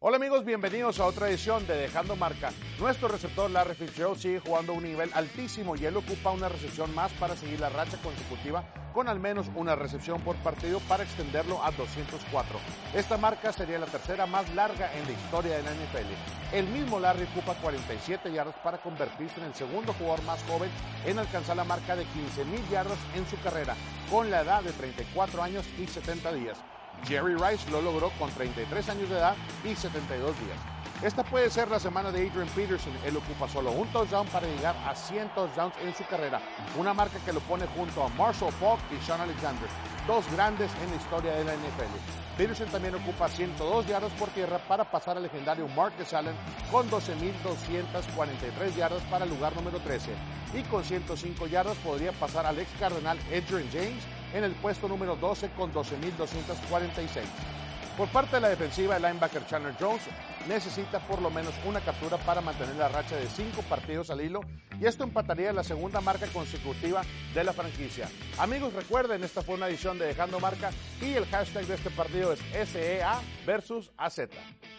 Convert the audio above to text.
Hola amigos, bienvenidos a otra edición de Dejando Marca. Nuestro receptor Larry Fitzgerald sigue jugando a un nivel altísimo y él ocupa una recepción más para seguir la racha consecutiva con al menos una recepción por partido para extenderlo a 204. Esta marca sería la tercera más larga en la historia de la NFL. El mismo Larry ocupa 47 yardas para convertirse en el segundo jugador más joven en alcanzar la marca de 15,000 yardas en su carrera, con la edad de 34 años y 70 días. Jerry Rice lo logró con 33 años de edad y 72 días. Esta puede ser la semana de Adrian Peterson. Él ocupa solo un touchdown para llegar a 100 touchdowns en su carrera, una marca que lo pone junto a Marshall Faulk y Sean Alexander, dos grandes en la historia de la NFL. Peterson también ocupa 102 yardas por tierra para pasar al legendario Marcus Allen con 12,243 yardas para el lugar número 13, y con 105 yardas podría pasar al ex cardenal Edgerrin James en el puesto número 12 con 12,246. Por parte de la defensiva, el linebacker Chandler Jones necesita por lo menos una captura para mantener la racha de 5 partidos al hilo, y esto empataría la segunda marca consecutiva de la franquicia. Amigos, recuerden, esta fue una edición de Dejando Marca y el hashtag de este partido es SEA versus AZ.